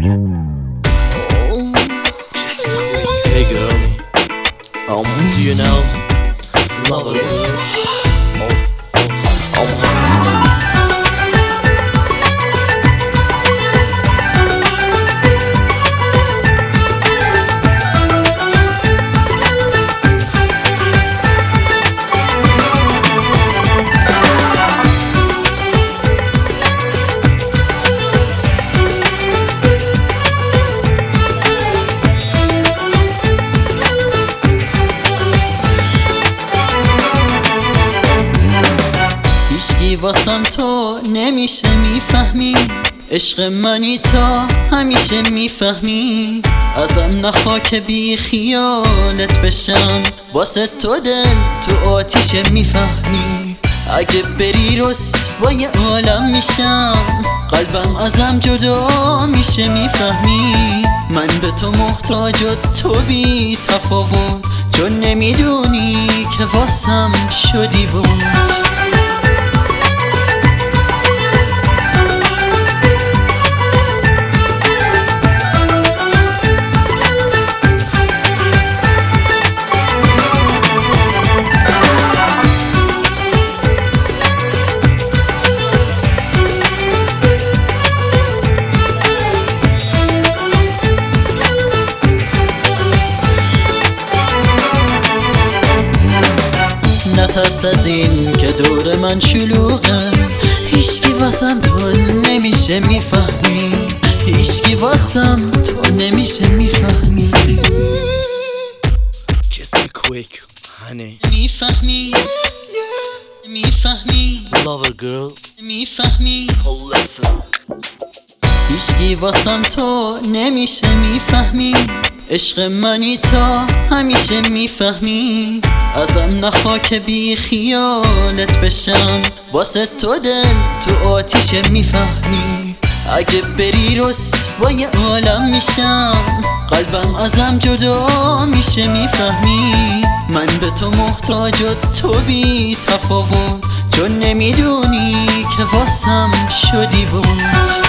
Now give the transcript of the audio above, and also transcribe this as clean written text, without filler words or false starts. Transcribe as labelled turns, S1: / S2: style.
S1: Hey girl, do you know love a girl?
S2: واسم تو نمیشه میفهمی، عشق منی تا همیشه میفهمی. ازم نخوا که بی خیالت بشم، واسه تو دل تو آتیشه میفهمی. اگه بری رسوای عالم میشم، قلبم ازم جدا میشه میفهمی. من به تو محتاج و تو بی تفاوت، چون نمیدونی که واسم شدی بود. نترس از این که دور من شلوغه، هیچکی واسم تو نمیشه میفهمی، هیچکی واسم تو نمیشه میفهمی.
S1: Kiss me quick, honey.
S2: میفهمی میفهمی
S1: Love a girl.
S2: میفهمی.
S1: Oh listen.
S2: هیچکی واسم تو نمیشه میفهمی، عشق منی تا همیشه میفهمی. ازم نخوا که بی خیالت بشم، واسه تو دل تو آتیشه میفهمی. اگه بری رسوای عالم میشم، قلبم ازم جدا میشه میفهمی. من به تو محتاج و تو بی تفاوت، چون نمیدونی که واسم شدی بود.